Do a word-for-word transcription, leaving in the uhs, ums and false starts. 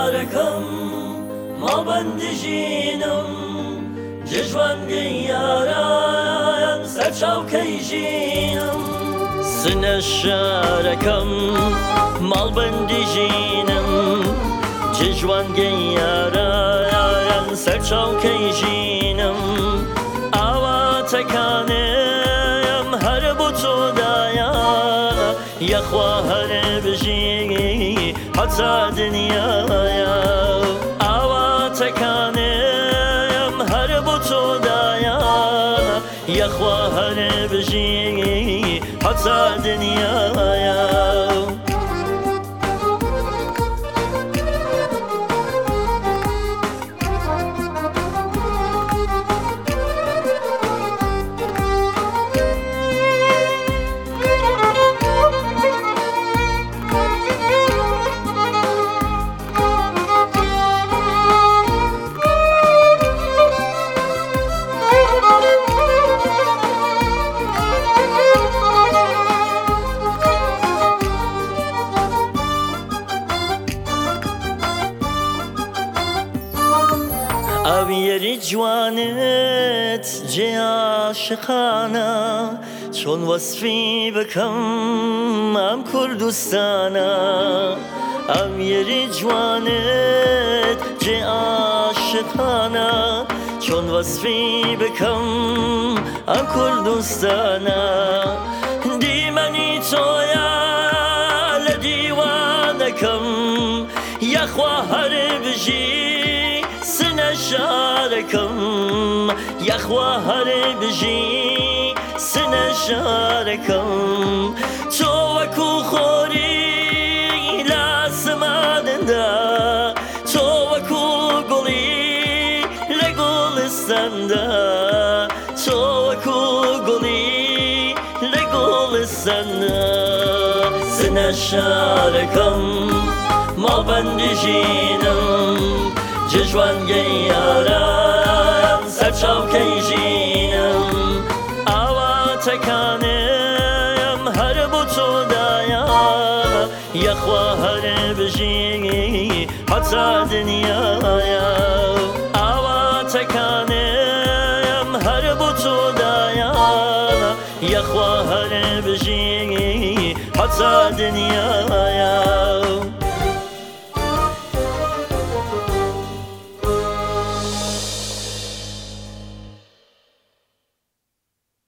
شاركم ما بندجينم ججوان قياران سرچاو كيجينم سنة شاركم مال بندجينم ججوان قياران سرچاو كيجينم آواتكانم هربو تو دايا يخوا هربجي حتى دنيايا آواتكانم هربو تو دايا يخوا هربجي حتى دنيايا او یری جوانت جه عاشقانه چون وصفی بکم ام کردستانه او یری جوانت جه عاشقانه چون وصفی بکم ام کردستانه دیمنی تویا لدیوانکم یخوا هر بجی سنة شاركم يخوا هربجي سنة شاركم توكو خوري لا سمادندا توكو قولي لقول السندا توكو قولي لقول السندا سنة شاركم ما بندجينم ججوان قياران سرچاو كيجينم آواتكانم هربو تو دايا يخوا هربجي حتى دنيايا آواتكانم هربو تو دايا يخوا هربجي حتى دنيايا